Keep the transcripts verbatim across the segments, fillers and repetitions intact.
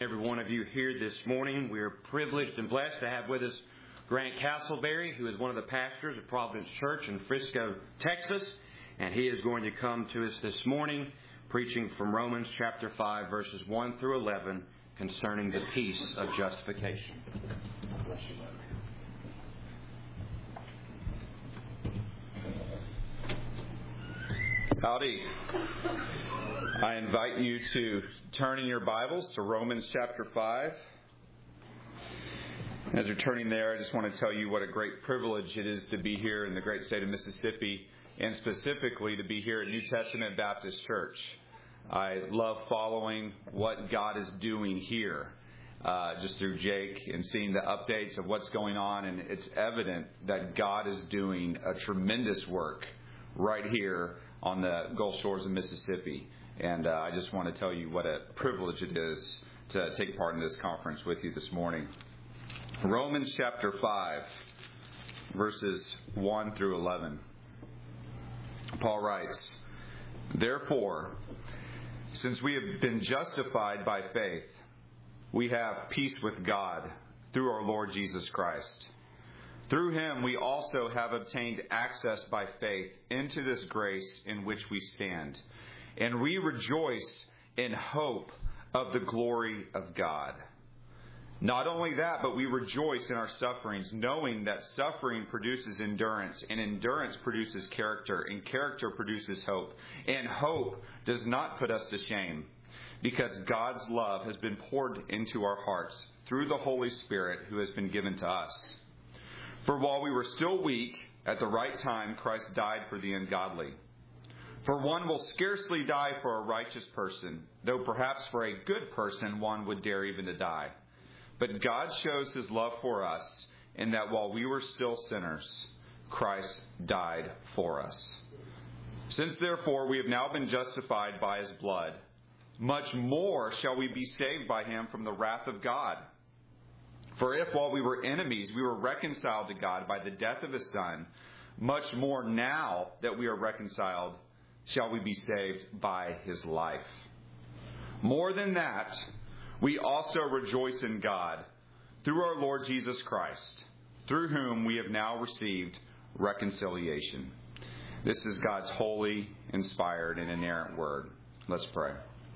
Every one of you here this morning. We are privileged and blessed to have with us Grant Castleberry, who is one of the pastors of Providence Church in Frisco, Texas. And he is going to come to us this morning preaching from Romans chapter five, verses one through eleven, concerning the peace of justification. Bless you, brother. Howdy. I invite you to turn in your Bibles to Romans chapter five. As you're turning there, I just want to tell you what a great privilege it is to be here in the great state of Mississippi, and specifically to be here at New Testament Baptist Church. I love following what God is doing here, uh, just through Jake and seeing the updates of what's going on, and it's evident that God is doing a tremendous work right here on the Gulf Shores of Mississippi. And uh, I just want to tell you what a privilege it is to take part in this conference with you this morning. Romans chapter five, verses one through eleven. Paul writes, "Therefore, since we have been justified by faith, we have peace with God through our Lord Jesus Christ. Through him we also have obtained access by faith into this grace in which we stand. And we rejoice in hope of the glory of God. Not only that, but we rejoice in our sufferings, knowing that suffering produces endurance, and endurance produces character, and character produces hope. And hope does not put us to shame, because God's love has been poured into our hearts through the Holy Spirit who has been given to us. For while we were still weak, at the right time Christ died for the ungodly. For one will scarcely die for a righteous person, though perhaps for a good person one would dare even to die. But God shows his love for us, in that while we were still sinners, Christ died for us. Since therefore we have now been justified by his blood, much more shall we be saved by him from the wrath of God. For if while we were enemies we were reconciled to God by the death of his Son, much more now that we are reconciled shall we be saved by his life. More than that, we also rejoice in God through our Lord Jesus Christ, through whom we have now received reconciliation." This is God's holy, inspired, and inerrant word. Let's pray.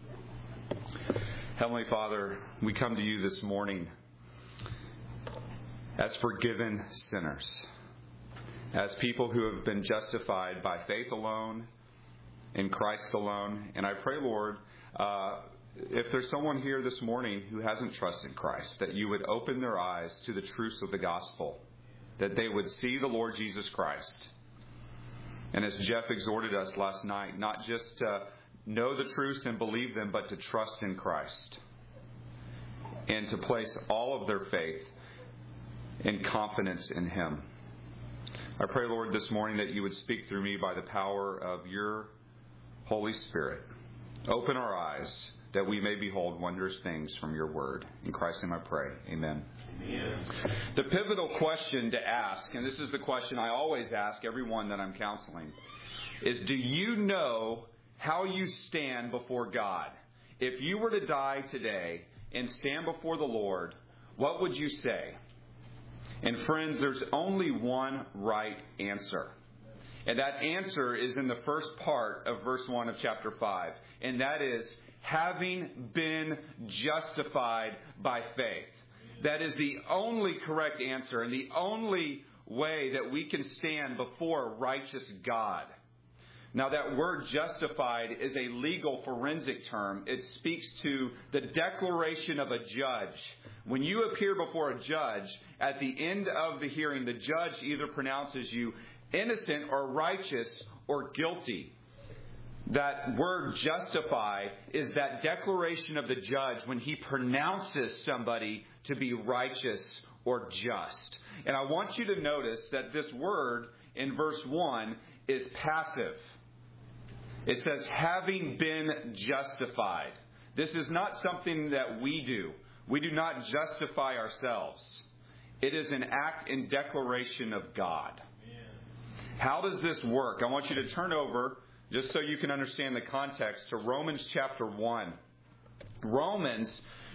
Heavenly Father, we come to you this morning as forgiven sinners, as people who have been justified by faith alone, in Christ alone. And I pray, Lord, uh, if there's someone here this morning who hasn't trusted Christ, that you would open their eyes to the truths of the gospel, that they would see the Lord Jesus Christ. And as Jeff exhorted us last night, not just to know the truths and believe them, but to trust in Christ and to place all of their faith and confidence in him. I pray, Lord, this morning that you would speak through me by the power of your Holy Spirit. Open our eyes that we may behold wondrous things from your word. In Christ's name I pray. Amen. Amen. The pivotal question to ask, and this is the question I always ask everyone that I'm counseling, is do you know how you stand before God? If you were to die today and stand before the Lord, what would you say? And friends, there's only one right answer. And that answer is in the first part of verse one of chapter five. And that is, having been justified by faith. That is the only correct answer and the only way that we can stand before a righteous God. Now, that word justified is a legal forensic term. It speaks to the declaration of a judge. When you appear before a judge, at the end of the hearing, the judge either pronounces you innocent or righteous or guilty. That word justify is that declaration of the judge when he pronounces somebody to be righteous or just. And I want you to notice that this word in verse one is passive. It says, having been justified. This is not something that we do. We do not justify ourselves. It is an act and declaration of God. How does this work? I want you to turn over, just so you can understand the context, to Romans chapter one. Romans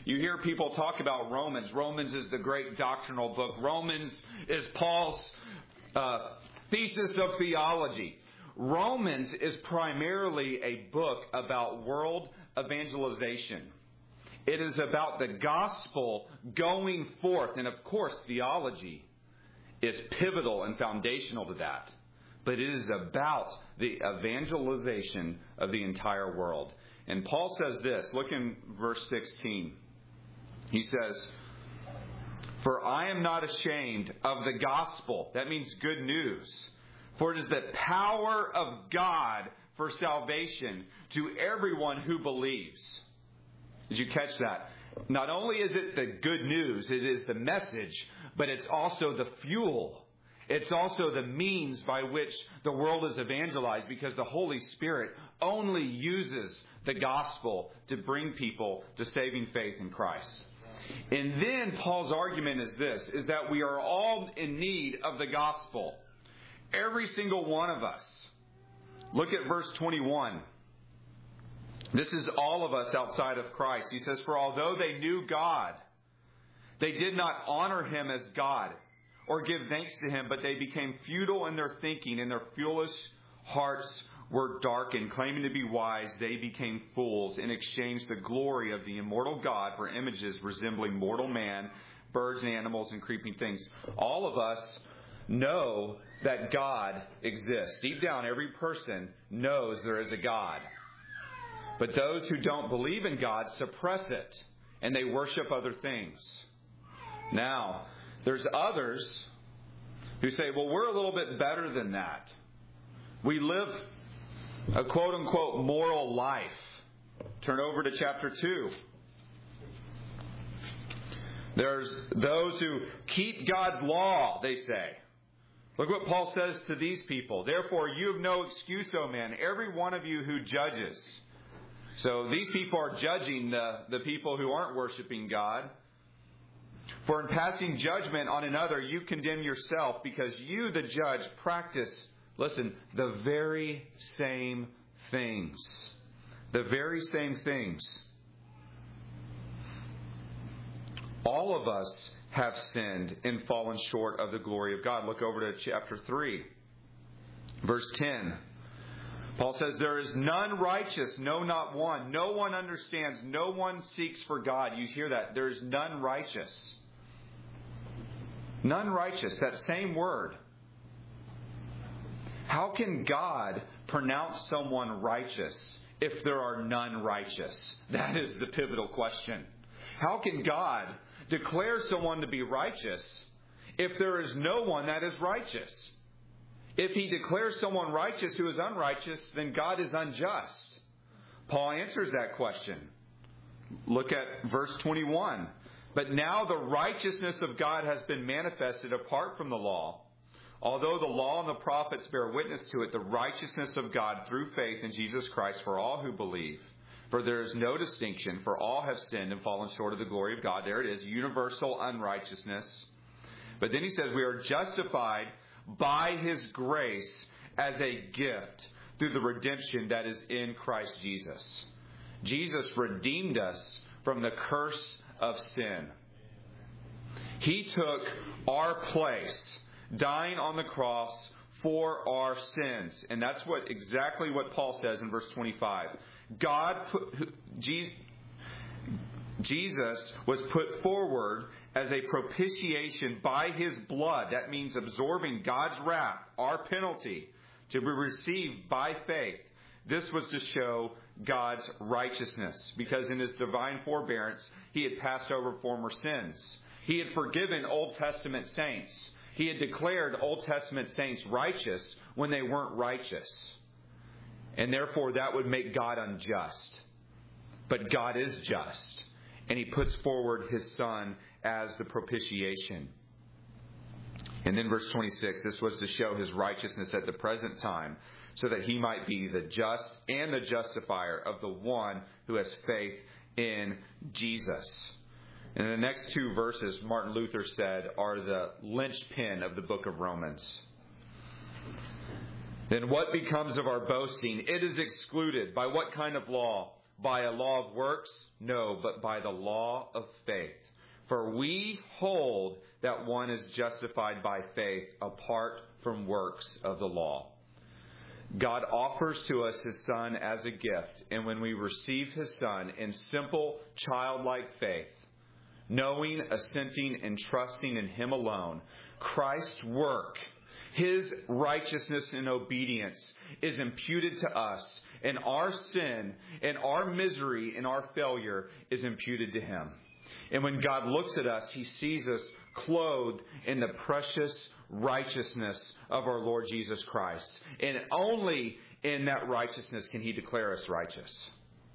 You hear people talk about Romans. Romans is the great doctrinal book. Romans is Paul's uh, thesis of theology. Romans is primarily a book about world evangelization. It is about the gospel going forth. And of course, theology is pivotal and foundational to that. But it is about the evangelization of the entire world. And Paul says this. Look in verse sixteen. He says, "For I am not ashamed of the gospel." That means good news. "For it is the power of God for salvation to everyone who believes." Did you catch that? Not only is it the good news, it is the message, but it's also the fuel. It's also the means by which the world is evangelized, because the Holy Spirit only uses the gospel to bring people to saving faith in Christ. And then Paul's argument is this, is that we are all in need of the gospel. Every single one of us. Look at verse twenty-one. This is all of us outside of Christ. He says, "For although they knew God, they did not honor him as God or give thanks to him, but they became futile in their thinking, and their foolish hearts were darkened. Claiming to be wise, they became fools and exchanged the glory of the immortal God for images resembling mortal man, birds and animals and creeping things." All of us know that God exists. Deep down, every person knows there is a God. But those who don't believe in God suppress it, and they worship other things. Now, there's others who say, well, we're a little bit better than that. We live a quote-unquote moral life. Turn over to chapter two. There's those who keep God's law, they say. Look what Paul says to these people. "Therefore, you have no excuse, O men, every one of you who judges." So these people are judging the, the people who aren't worshiping God. "For in passing judgment on another, you condemn yourself, because you, the judge, practice," listen, "the very same things." The very same things. All of us have sinned and fallen short of the glory of God. Look over to chapter three, verse ten. Paul says, "There is none righteous, no, not one. No one understands. No one seeks for God." You hear that? There is none righteous. None righteous. That same word. How can God pronounce someone righteous if there are none righteous? That is the pivotal question. How can God declare someone to be righteous if there is no one that is righteous? If he declares someone righteous who is unrighteous, then God is unjust. Paul answers that question. Look at verse twenty-one. "But now the righteousness of God has been manifested apart from the law. Although the law and the prophets bear witness to it, the righteousness of God through faith in Jesus Christ for all who believe. For there is no distinction, for all have sinned and fallen short of the glory of God." There it is, universal unrighteousness. But then he says, "We are justified by his grace as a gift through the redemption that is in Christ Jesus." Jesus redeemed us from the curse of sin. He took our place, dying on the cross for our sins. And that's what exactly what Paul says in verse twenty-five. God put, Jesus was put forward as a propitiation by his blood. That means absorbing God's wrath, our penalty, to be received by faith. This was to show God's righteousness, because in his divine forbearance, he had passed over former sins. He had forgiven Old Testament saints. He had declared Old Testament saints righteous when they weren't righteous. And therefore, that would make God unjust. But God is just. And he puts forward his Son as the propitiation. And then verse twenty-six, this was to show his righteousness at the present time, so that he might be the just and the justifier of the one who has faith in Jesus. And the next two verses, Martin Luther said, are the linchpin of the book of Romans. "Then what becomes of our boasting? It is excluded. By what kind of law? by a law of works? No, but by the law of faith. For we hold that one is justified by faith apart from works of the law. God offers to us His Son as a gift, and when we receive His Son in simple, childlike faith, knowing, assenting, and trusting in Him alone, Christ's work, His righteousness and obedience is imputed to us, and our sin and our misery and our failure is imputed to Him. And when God looks at us, He sees us clothed in the precious righteousness of our Lord Jesus Christ. And only in that righteousness can He declare us righteous.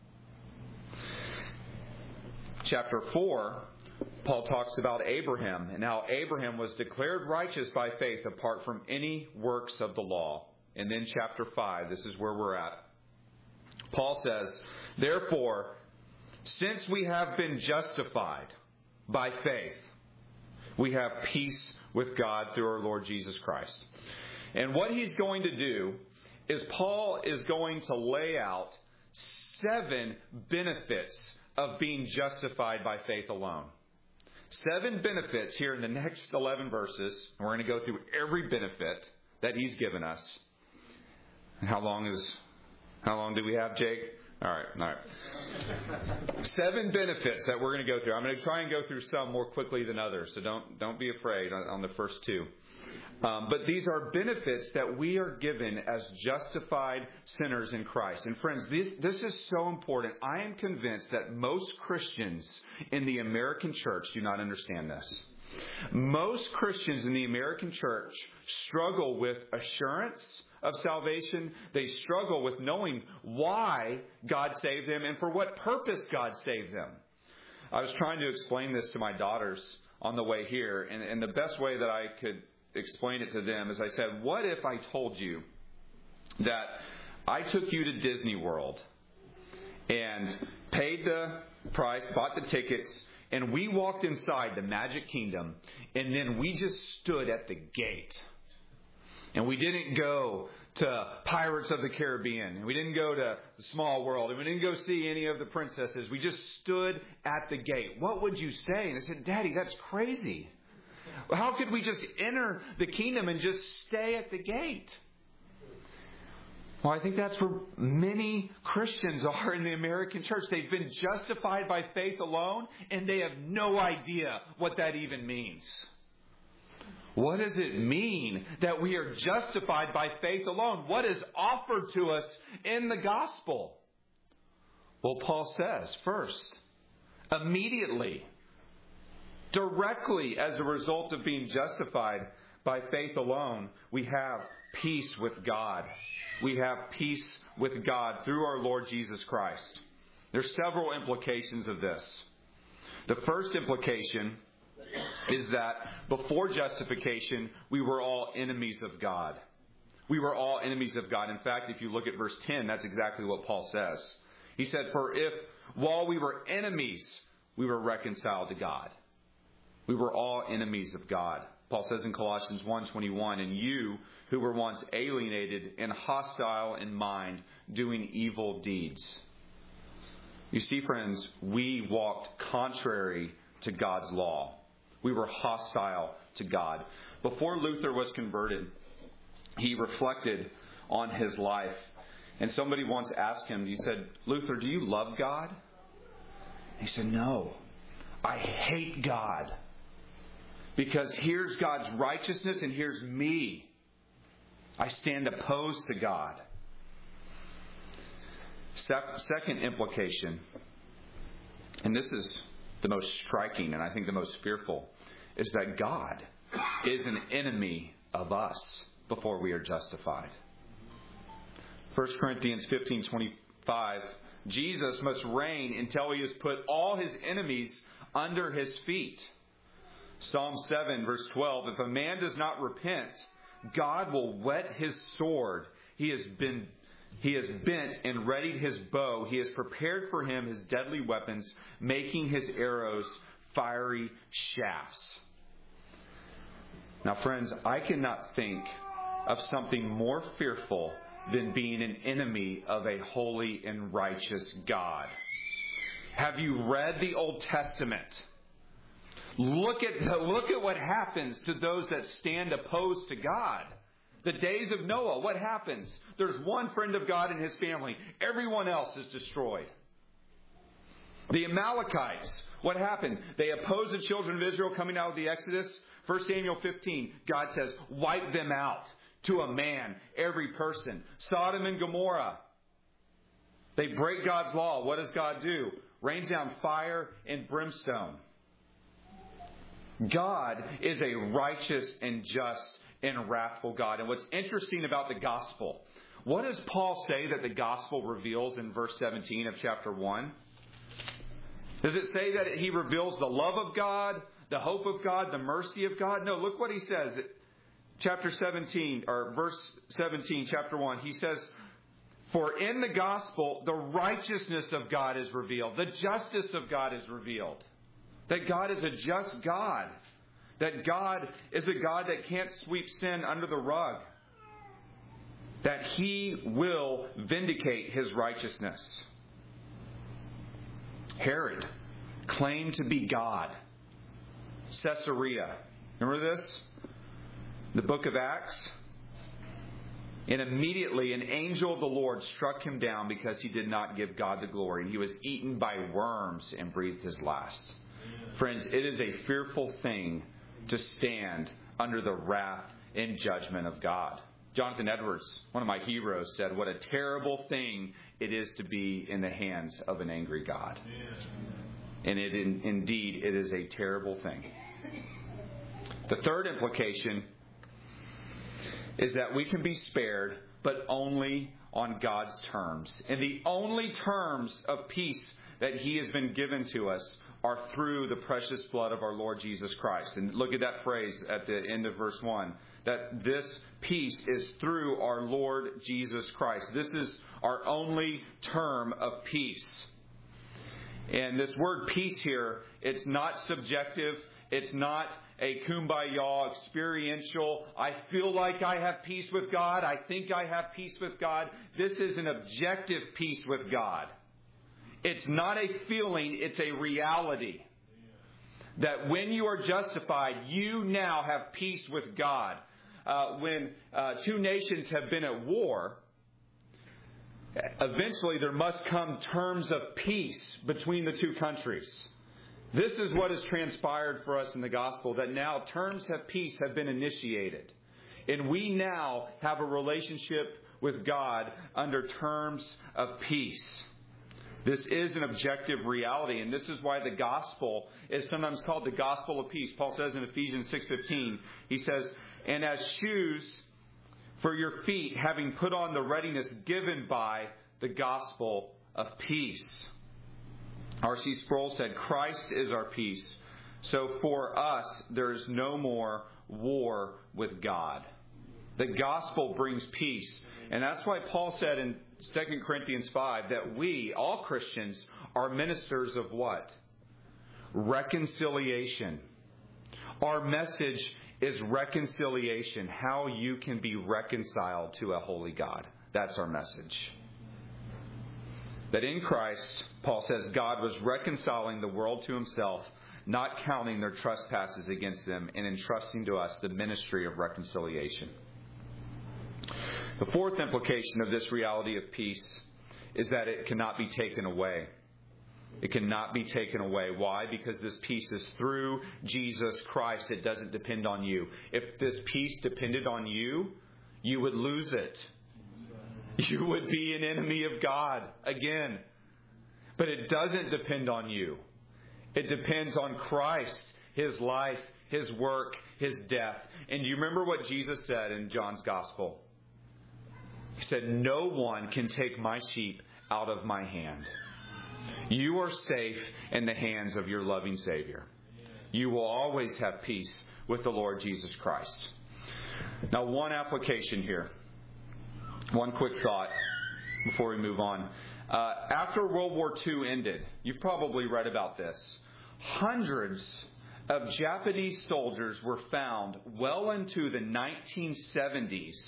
Chapter four, Paul talks about Abraham and how Abraham was declared righteous by faith apart from any works of the law. And then chapter five, this is where we're at. Paul says, therefore, since we have been justified by faith, we have peace with God through our Lord Jesus Christ. And what he's going to do is Paul is going to lay out seven benefits of being justified by faith alone. Seven benefits here in the next eleven verses. We're going to go through every benefit that he's given us. How long is, how long do we have, Jake? All right, all right. Seven benefits that we're going to go through. I'm going to try and go through some more quickly than others, so don't don't be afraid on, on the first two. Um, but these are benefits that we are given as justified sinners in Christ. And friends, this, this is so important. I am convinced that most Christians in the American church do not understand this. Most Christians in the American church struggle with assurance of salvation. They struggle with knowing why God saved them and for what purpose God saved them. I was trying to explain this to my daughters on the way here, and, and the best way that I could explain it to them is I said, what if I told you that I took you to Disney World and paid the price, bought the tickets, and we walked inside the Magic Kingdom, and then we just stood at the gate. And we didn't go to Pirates of the Caribbean, and we didn't go to Small World, and we didn't go see any of the princesses. We just stood at the gate. What would you say? And I said, Daddy, that's crazy. How could we just enter the kingdom and just stay at the gate? Well, I think that's where many Christians are in the American church. They've been justified by faith alone, and they have no idea what that even means. What does it mean that we are justified by faith alone? What is offered to us in the gospel? Well, Paul says, first, immediately, directly as a result of being justified by faith alone, we have peace with God. We have peace with God through our Lord Jesus Christ. There's several implications of this. The first implication is that before justification, we were all enemies of God. We were all enemies of God. In fact, if you look at verse ten, that's exactly what Paul says. He said, for if while we were enemies, we were reconciled to God. We were all enemies of God. Paul says in Colossians one twenty-one, and you who were once alienated and hostile in mind, doing evil deeds. You see, friends, we walked contrary to God's law. We were hostile to God. Before Luther was converted, he reflected on his life. And somebody once asked him, he said, Luther, do you love God? He said, no, I hate God. Because here's God's righteousness and here's me. I stand opposed to God. Second implication, and this is the most striking and I think the most fearful, is that God is an enemy of us before we are justified. First Corinthians fifteen twenty-five, Jesus must reign until he has put all his enemies under his feet. Psalm seven, verse twelve, if a man does not repent, God will whet his sword. He has been He has bent and readied his bow. He has prepared for him his deadly weapons, making his arrows fiery shafts. Now, friends, I cannot think of something more fearful than being an enemy of a holy and righteous God. Have you read the Old Testament? Look at the, look at what happens to those that stand opposed to God. The days of Noah, what happens? There's one friend of God and his family. Everyone else is destroyed. The Amalekites, what happened? They opposed the children of Israel coming out of the Exodus. First Samuel fifteen, God says, wipe them out to a man, every person. Sodom and Gomorrah, they break God's law. What does God do? Rains down fire and brimstone. God is a righteous and just and wrathful God. And what's interesting about the gospel, what does Paul say that the gospel reveals in verse seventeen of chapter one? Does it say that he reveals the love of God, the hope of God, the mercy of God? No, look what he says. Chapter seventeen, or verse seventeen, chapter one, he says, for in the gospel, the righteousness of God is revealed. The justice of God is revealed. That God is a just God. That God is a God that can't sweep sin under the rug. That He will vindicate His righteousness. Herod claimed to be God. Caesarea. Remember this? The book of Acts. And immediately an angel of the Lord struck him down because he did not give God the glory. And he was eaten by worms and breathed his last. Friends, it is a fearful thing to stand under the wrath and judgment of God. Jonathan Edwards, one of my heroes, said, what a terrible thing it is to be in the hands of an angry God. And it in, indeed, it is a terrible thing. The third implication is that we can be spared, but only on God's terms. And the only terms of peace that He has been given to us are through the precious blood of our Lord Jesus Christ. And look at that phrase at the end of verse one, that this peace is through our Lord Jesus Christ. This is our only term of peace. And this word peace here, it's not subjective. It's not a kumbaya experiential, I feel like I have peace with God, I think I have peace with God. This is an objective peace with God. It's not a feeling, it's a reality. That when you are justified, you now have peace with God. Uh, when uh, two nations have been at war, eventually there must come terms of peace between the two countries. This is what has transpired for us in the gospel, that now terms of peace have been initiated. And we now have a relationship with God under terms of peace. This is an objective reality, and this is why the gospel is sometimes called the gospel of peace. Paul says in Ephesians six fifteen, he says, and as shoes for your feet, having put on the readiness given by the gospel of peace. R C Sproul said, Christ is our peace. So for us, there is no more war with God. The gospel brings peace. And that's why Paul said in Second Corinthians five that we, all Christians, are ministers of what? Reconciliation. Our message is reconciliation. How you can be reconciled to a holy God. That's our message. That in Christ, Paul says, God was reconciling the world to Himself, not counting their trespasses against them, and entrusting to us the ministry of reconciliation. The fourth implication of this reality of peace is that it cannot be taken away. It cannot be taken away. Why? Because this peace is through Jesus Christ. It doesn't depend on you. If this peace depended on you, you would lose it. You would be an enemy of God again. But it doesn't depend on you. It depends on Christ, His life, His work, His death. And you remember what Jesus said in John's Gospel? He said, no one can take my sheep out of my hand. You are safe in the hands of your loving Savior. You will always have peace with the Lord Jesus Christ. Now, one application here. One quick thought before we move on. Uh, after World War Two ended, you've probably read about this. Hundreds of Japanese soldiers were found well into the nineteen seventies,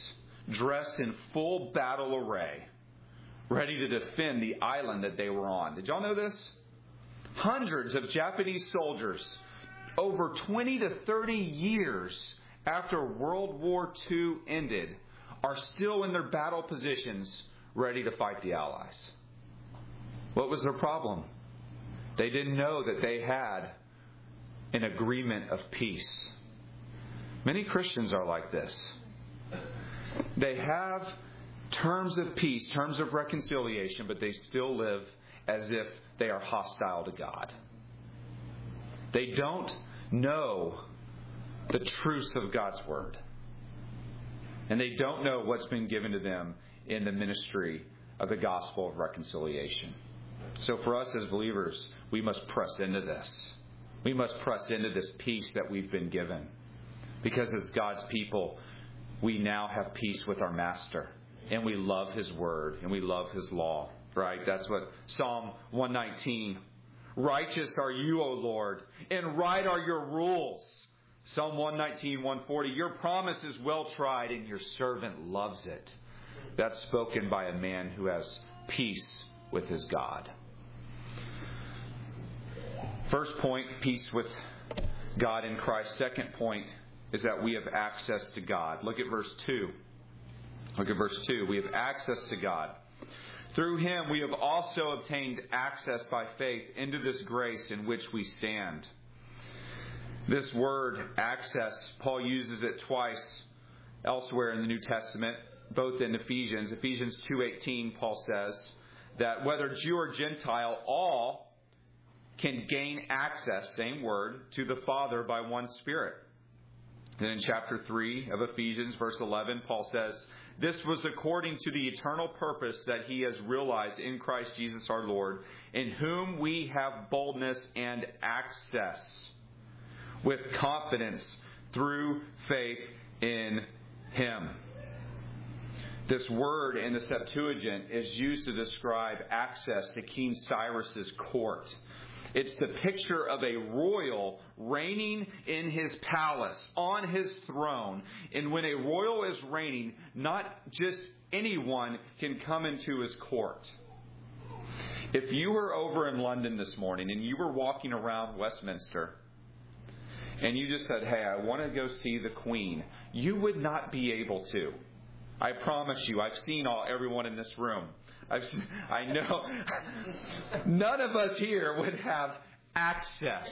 dressed in full battle array, ready to defend the island that they were on. Did y'all know this? Hundreds of Japanese soldiers, over twenty to thirty years after World War Two ended, are still in their battle positions, ready to fight the Allies. What was their problem? They didn't know that they had an agreement of peace. Many Christians are like this. They have terms of peace, terms of reconciliation, but they still live as if they are hostile to God. They don't know the truths of God's Word. And they don't know what's been given to them in the ministry of the gospel of reconciliation. So for us as believers, we must press into this. We must press into this peace that we've been given. Because as God's people, we now have peace with our Master. And we love His Word. And we love His law. Right? That's what Psalm one nineteen. Righteous are you, O Lord, and right are your rules. Psalm one nineteen, one forty. Your promise is well tried, and your servant loves it. That's spoken by a man who has peace with his God. First point, peace with God in Christ. Second point is that we have access to God. Look at verse two. Look at verse two. We have access to God. Through Him we have also obtained access by faith into this grace in which we stand. This word, access, Paul uses it twice elsewhere in the New Testament, both in Ephesians. Ephesians two eighteen, Paul says that whether Jew or Gentile, all can gain access, same word, to the Father by one Spirit. Then in chapter three of Ephesians, verse eleven, Paul says, this was according to the eternal purpose that He has realized in Christ Jesus our Lord, in whom we have boldness and access with confidence through faith in Him. This word in the Septuagint is used to describe access to King Cyrus's court. It's the picture of a royal reigning in his palace, on his throne. And when a royal is reigning, not just anyone can come into his court. If you were over in London this morning and you were walking around Westminster and you just said, hey, I want to go see the Queen, you would not be able to. I promise you, I've seen all everyone in this room. I've, I know none of us here would have access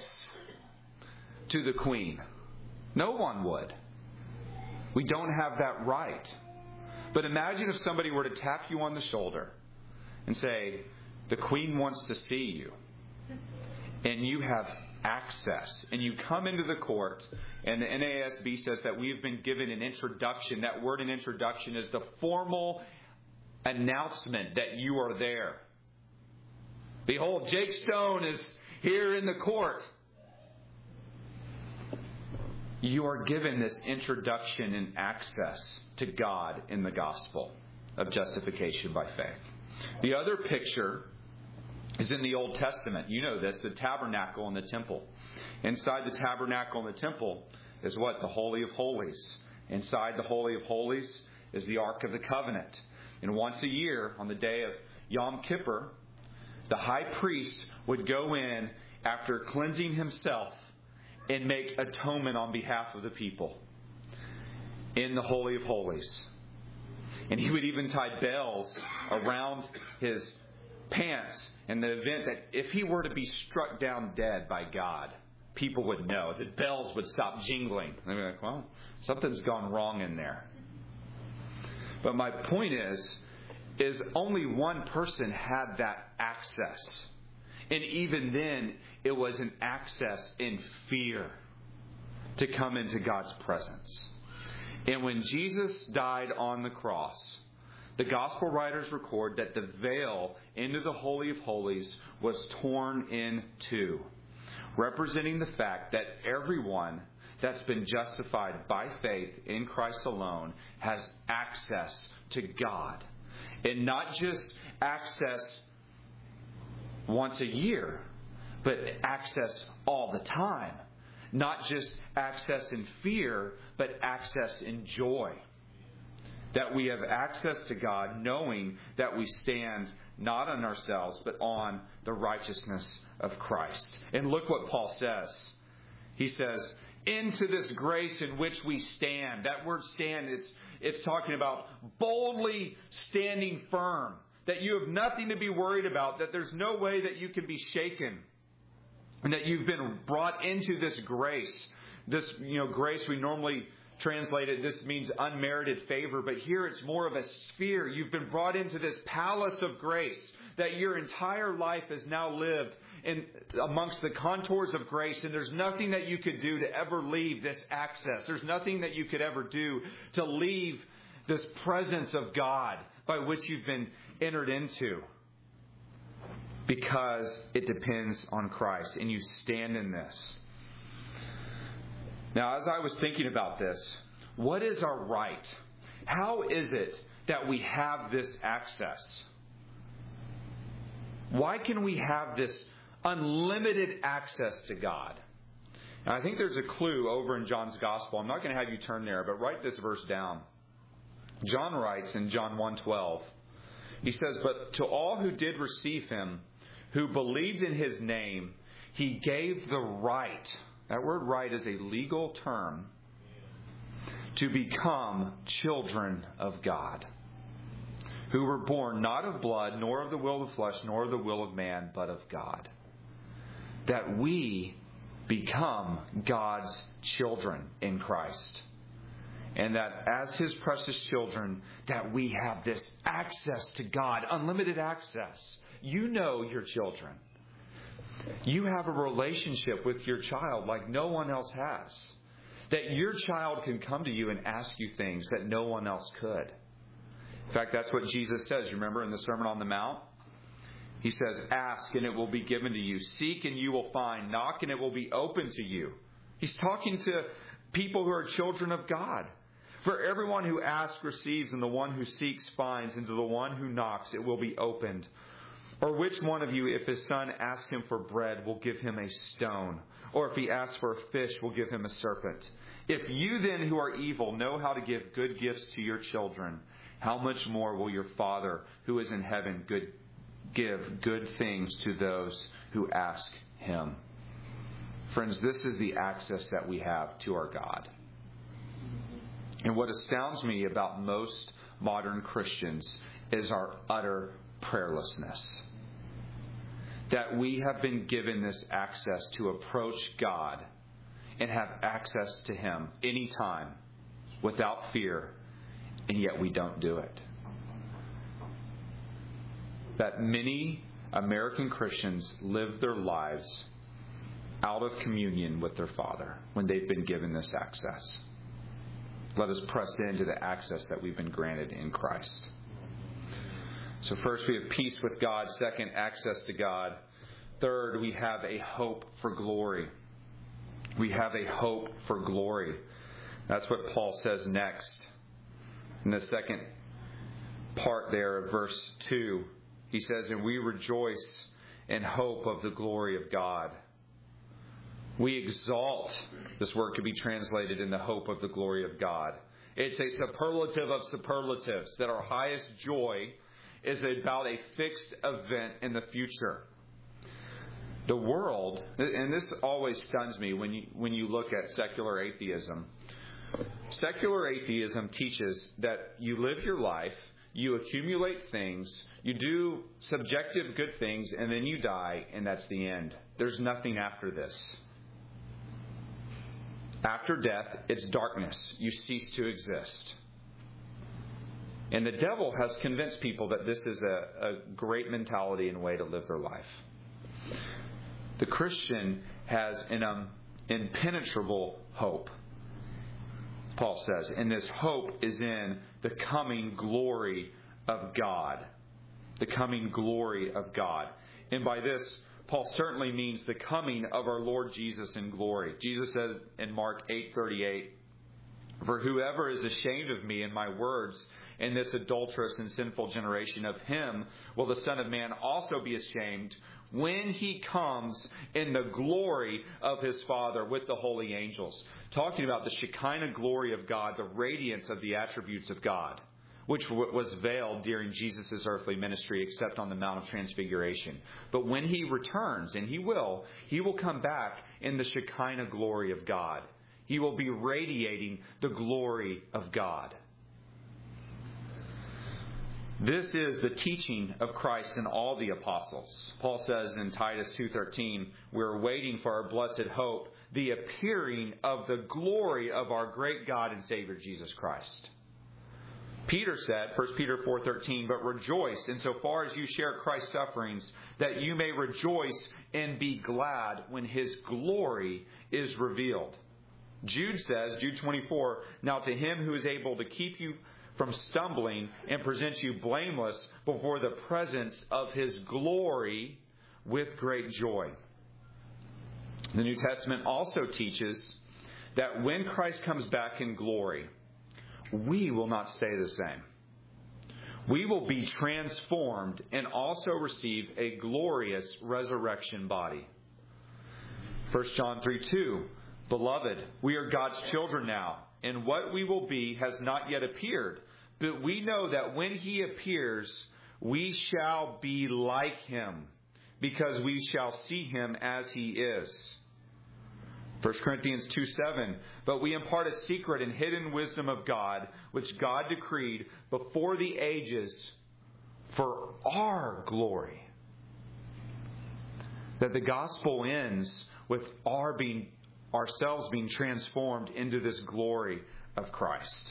to the Queen. No one would. We don't have that right. But imagine if somebody were to tap you on the shoulder and say, the Queen wants to see you. And you have access. And you come into the court, and the N A S B says that we've been given an introduction. That word in introduction is the formal announcement that you are there. Behold, Jake Stone is here in the court. You are given this introduction and access to God in the gospel of justification by faith. The other picture is in the Old Testament. You know this, the tabernacle and the temple. Inside the tabernacle and the temple is what? The Holy of Holies. Inside the Holy of Holies is the Ark of the Covenant. And once a year, on the day of Yom Kippur, the high priest would go in after cleansing himself and make atonement on behalf of the people in the Holy of Holies. And he would even tie bells around his pants in the event that if he were to be struck down dead by God, people would know. The bells would stop jingling. They'd be like, well, something's gone wrong in there. But my point is, is only one person had that access. And even then, it was an access in fear to come into God's presence. And when Jesus died on the cross, the gospel writers record that the veil into the Holy of Holies was torn in two, representing the fact that everyone that's been justified by faith in Christ alone has access to God. And not just access once a year, but access all the time. Not just access in fear, but access in joy. That we have access to God, knowing that we stand not on ourselves, but on the righteousness of Christ. And look what Paul says. He says, into this grace in which we stand. That word stand, it's, it's talking about boldly standing firm. That you have nothing to be worried about. That there's no way that you can be shaken. And that you've been brought into this grace. This, you know, grace we normally translate it, this means unmerited favor. But here it's more of a sphere. You've been brought into this palace of grace. That your entire life is now lived in amongst the contours of grace, and there's nothing that you could do to ever leave this access. There's nothing that you could ever do to leave this presence of God by which you've been entered into, because it depends on Christ, and you stand in this. Now, as I was thinking about this, what is our right? How is it that we have this access? Why can we have this unlimited access to God? And I think there's a clue over in John's Gospel. I'm not going to have you turn there, but write this verse down. John writes in John one twelve, he says, "But to all who did receive him, who believed in his name, he gave the right," that word right is a legal term, "to become children of God, who were born not of blood, nor of the will of the flesh, nor of the will of man, but of God." That we become God's children in Christ. And that as His precious children, that we have this access to God, unlimited access. You know your children. You have a relationship with your child like no one else has. That your child can come to you and ask you things that no one else could. In fact, that's what Jesus says. You remember in the Sermon on the Mount? He says, "Ask and it will be given to you. Seek and you will find. Knock and it will be open to you." He's talking to people who are children of God. "For everyone who asks receives, and the one who seeks finds, and to the one who knocks it will be opened. Or which one of you, if his son asks him for bread, will give him a stone? Or if he asks for a fish, will give him a serpent? If you then, who are evil, know how to give good gifts to your children, how much more will your Father who is in heaven good, give good things to those who ask him?" Friends, this is the access that we have to our God. And what astounds me about most modern Christians is our utter prayerlessness. That we have been given this access to approach God and have access to Him anytime without fear, and yet we don't do it. That many American Christians live their lives out of communion with their Father when they've been given this access. Let us press into the access that we've been granted in Christ. So first, we have peace with God. Second, access to God. Third, we have a hope for glory. We have a hope for glory. That's what Paul says next. In the second part there of verse two, he says, "And we rejoice in hope of the glory of God." We exalt. This word could be translated in the hope of the glory of God. It's a superlative of superlatives, that our highest joy is about a fixed event in the future. The world, and this always stuns me when you, when you look at secular atheism. Secular atheism teaches that you live your life, you accumulate things, you do subjective good things, and then you die, and that's the end. There's nothing after this. After death, it's darkness. You cease to exist. And the devil has convinced people that this is a, a great mentality and way to live their life. The Christian has an um, impenetrable hope, Paul says. And this hope is in the coming glory of God. The coming glory of God. And by this, Paul certainly means the coming of our Lord Jesus in glory. Jesus says in Mark eight thirty-eight, "For whoever is ashamed of me and my words in this adulterous and sinful generation, of him will the Son of Man also be ashamed when he comes in the glory of his Father with the holy angels." Talking about the Shekinah glory of God, the radiance of the attributes of God. which w- was veiled during Jesus' earthly ministry except on the Mount of Transfiguration. But when he returns, and he will, he will come back in the Shekinah glory of God. He will be radiating the glory of God. This is the teaching of Christ and all the apostles. Paul says in Titus two thirteen, we're waiting for our blessed hope, the appearing of the glory of our great God and Savior Jesus Christ. Peter said, First Peter four thirteen, but rejoice insofar as you share Christ's sufferings, that you may rejoice and be glad when his glory is revealed. Jude says, Jude twenty-four, now to him who is able to keep you from stumbling and present you blameless before the presence of his glory with great joy. The New Testament also teaches that when Christ comes back in glory, we will not stay the same. We will be transformed and also receive a glorious resurrection body. First John three two, beloved, we are God's children now, and what we will be has not yet appeared. But we know that when he appears, we shall be like him, because we shall see him as he is. First Corinthians two seven, but we impart a secret and hidden wisdom of God, which God decreed before the ages for our glory. That the gospel ends with our being, ourselves being transformed into this glory of Christ.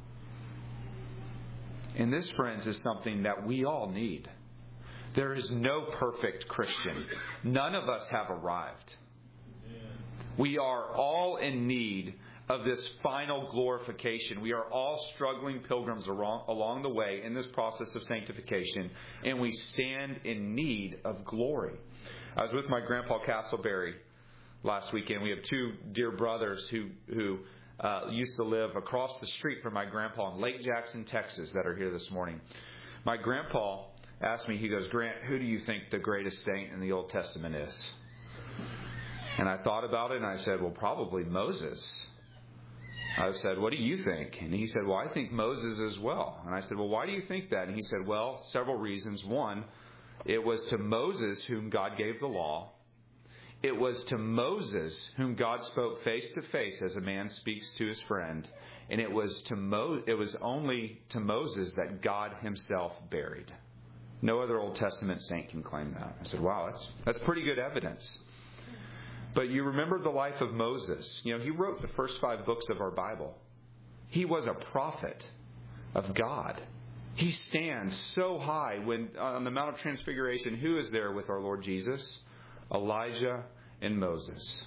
And this, friends, is something that we all need. There is no perfect Christian. None of us have arrived. We are all in need of this final glorification. We are all struggling pilgrims along the way in this process of sanctification, and we stand in need of glory. I was with my grandpa Castleberry last weekend. We have two dear brothers who who uh, used to live across the street from my grandpa in Lake Jackson, Texas, that are here this morning. My grandpa asked me, he goes, Grant, who do you think the greatest saint in the Old Testament is? And I thought about it, and I said, well, probably Moses. I said, what do you think? And he said, well, I think Moses as well. And I said, well, why do you think that? And he said, well, several reasons. One, it was to Moses whom God gave the law. It was to Moses whom God spoke face to face as a man speaks to his friend. And it was to Mo- it was only to Moses that God himself buried. No other Old Testament saint can claim that. I said, wow, that's that's pretty good evidence. But you remember the life of Moses. You know, he wrote the first five books of our Bible. He was a prophet of God. He stands so high when on the Mount of Transfiguration, who is there with our Lord Jesus? Elijah and Moses.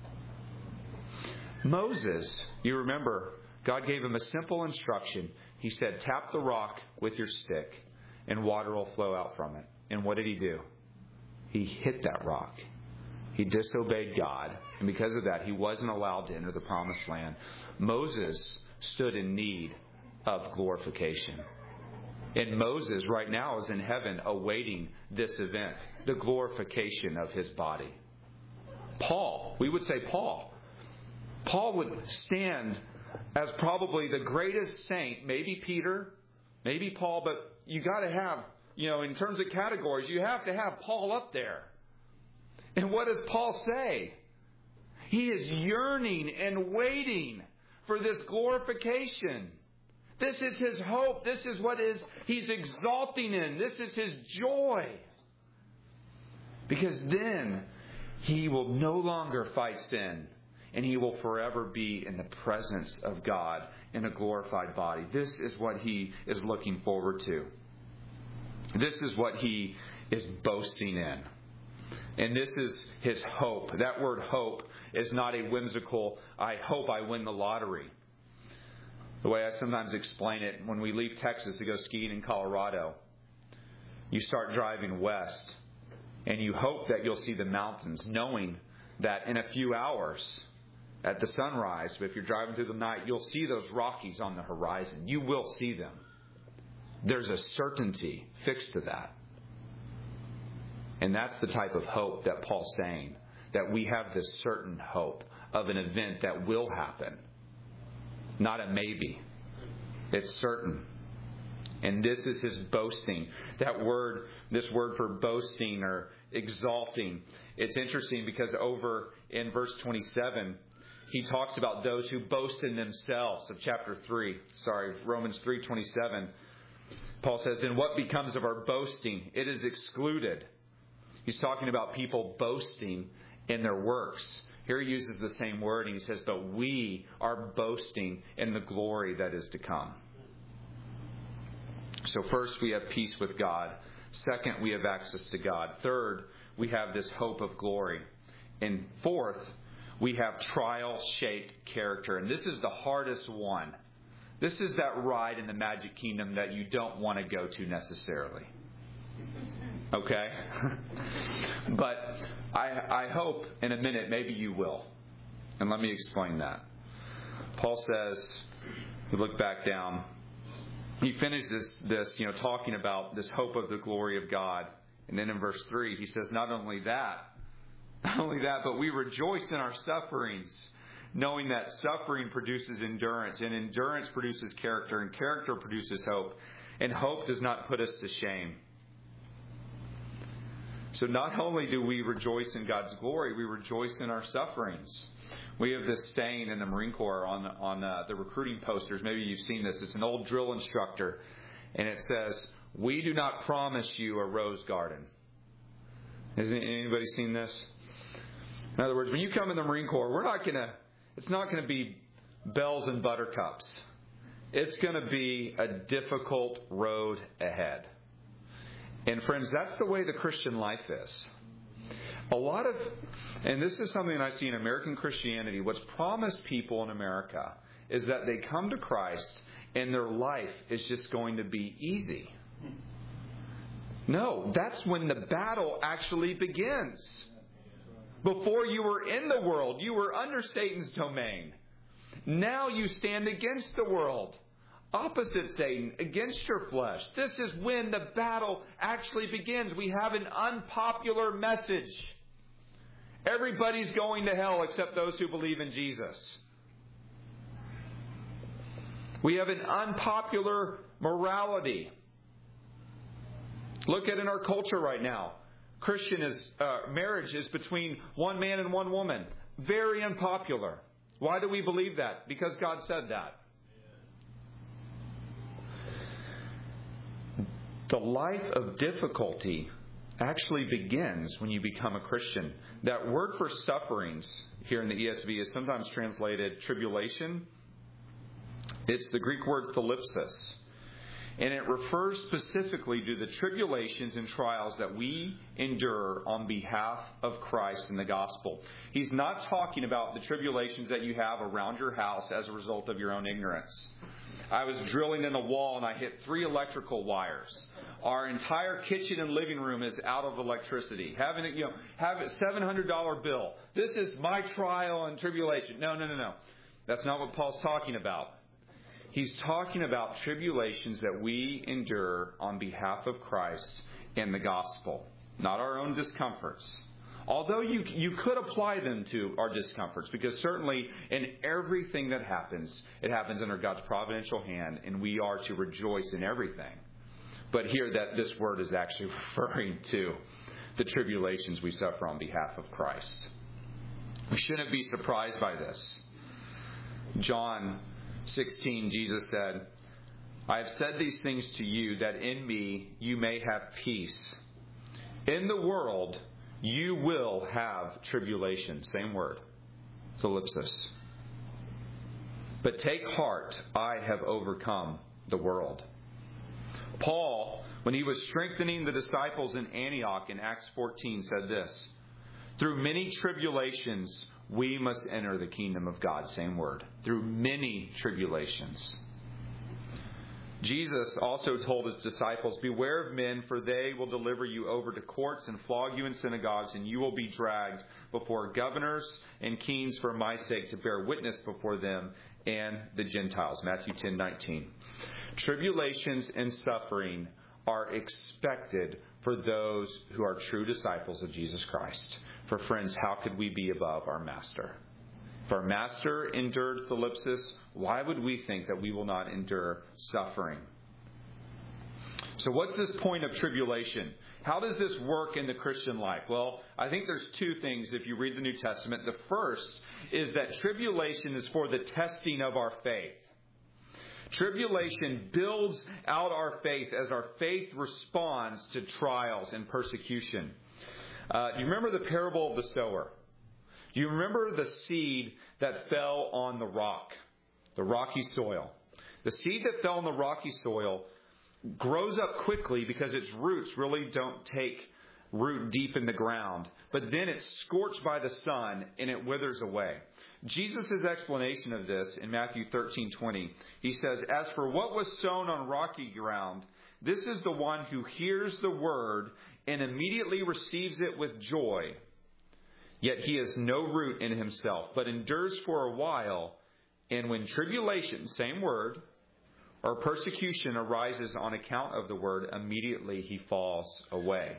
Moses, you remember, God gave him a simple instruction. He said, tap the rock with your stick and water will flow out from it. And what did he do? He hit that rock. He disobeyed God. And because of that, he wasn't allowed to enter the promised land. Moses stood in need of glorification. And Moses right now is in heaven awaiting this event, the glorification of his body. Paul, we would say Paul. Paul would stand as probably the greatest saint, maybe Peter, maybe Paul, but you got to have, you know, in terms of categories, you have to have Paul up there. And what does Paul say? He is yearning and waiting for this glorification. This is his hope. This is what is he's exalting in. This is his joy. Because then he will no longer fight sin, and he will forever be in the presence of God in a glorified body. This is what he is looking forward to. This is what he is boasting in. And this is his hope. That word hope is not a whimsical, I hope I win the lottery. The way I sometimes explain it, when we leave Texas to go skiing in Colorado, you start driving west, and you hope that you'll see the mountains, knowing that in a few hours, at the sunrise, but if you're driving through the night, you'll see those Rockies on the horizon. You will see them. There's a certainty fixed to that. And that's the type of hope that Paul's saying, that we have this certain hope of an event that will happen. Not a maybe. It's certain. And this is his boasting. That word, this word for boasting or exalting, it's interesting because over in verse twenty-seven, he talks about those who boast in themselves of chapter three. Sorry, Romans three twenty-seven. Paul says, "Then what becomes of our boasting? It is excluded." He's talking about people boasting in their works. Here he uses the same word, and he says, "But we are boasting in the glory that is to come." So first, we have peace with God. Second, we have access to God. Third, we have this hope of glory. And fourth, we have trial-shaped character. And this is the hardest one. This is that ride in the Magic Kingdom that you don't want to go to necessarily. Okay? But I, I hope in a minute maybe you will. And let me explain that. Paul says, we look back down, he finishes this, you know, talking about this hope of the glory of God. And then in verse three, he says, not only that, not only that, but we rejoice in our sufferings, knowing that suffering produces endurance, and endurance produces character, and character produces hope, and hope does not put us to shame. So not only do we rejoice in God's glory, we rejoice in our sufferings. We have this saying in the Marine Corps on on uh, the recruiting posters. Maybe you've seen this. It's an old drill instructor, and it says, "We do not promise you a rose garden." Has anybody seen this? In other words, when you come in the Marine Corps, we're not gonna. It's not going to be bells and buttercups. It's going to be a difficult road ahead. And friends, that's the way the Christian life is. A lot of, and this is something I see in American Christianity, what's promised people in America is that they come to Christ and their life is just going to be easy. No, that's when the battle actually begins. Before you were in the world, you were under Satan's domain. Now you stand against the world, opposite Satan, against your flesh. This is when the battle actually begins. We have an unpopular message. Everybody's going to hell except those who believe in Jesus. We have an unpopular morality. Look at in our culture right now. Christian is uh, marriage is between one man and one woman. Very unpopular. Why do we believe that? Because God said that. The life of difficulty actually begins when you become a Christian. That word for sufferings here in the E S V is sometimes translated tribulation. It's the Greek word thalipsis. And it refers specifically to the tribulations and trials that we endure on behalf of Christ in the gospel. He's not talking about the tribulations that you have around your house as a result of your own ignorance. I was drilling in the wall and I hit three electrical wires. Our entire kitchen and living room is out of electricity. Having, you know, have a seven hundred dollars bill. This is my trial and tribulation. No, no, no, no. That's not what Paul's talking about. He's talking about tribulations that we endure on behalf of Christ and the gospel, not our own discomforts. Although you you could apply them to our discomforts, because certainly in everything that happens, it happens under God's providential hand, and we are to rejoice in everything. But here that this word is actually referring to the tribulations we suffer on behalf of Christ. We shouldn't be surprised by this. John sixteen, Jesus said, "I have said these things to you that in me you may have peace. In the world you will have tribulation." Same word. Thalipsis. "But take heart, I have overcome the world." Paul, when he was strengthening the disciples in Antioch in Acts fourteen, said this, "Through many tribulations we must enter the kingdom of God." Same word. Through many tribulations. Jesus also told his disciples, "Beware of men, for they will deliver you over to courts and flog you in synagogues, and you will be dragged before governors and kings for my sake to bear witness before them and the Gentiles." Matthew ten nineteen. Tribulations and suffering are expected for those who are true disciples of Jesus Christ. For friends, how could we be above our Master? If our Master endured thalipsis, why would we think that we will not endure suffering? So what's this point of tribulation? How does this work in the Christian life? Well, I think there's two things if you read the New Testament. The first is that tribulation is for the testing of our faith. Tribulation builds out our faith as our faith responds to trials and persecution. Uh, do you remember the parable of the sower? Do you remember the seed that fell on the rock, the rocky soil? The seed that fell on the rocky soil grows up quickly because its roots really don't take root deep in the ground. But then it's scorched by the sun and it withers away. Jesus' explanation of this in Matthew thirteen twenty, he says, "As for what was sown on rocky ground, this is the one who hears the word and immediately receives it with joy. Yet he has no root in himself, but endures for a while. And when tribulation," same word, "or persecution arises on account of the word, immediately he falls away."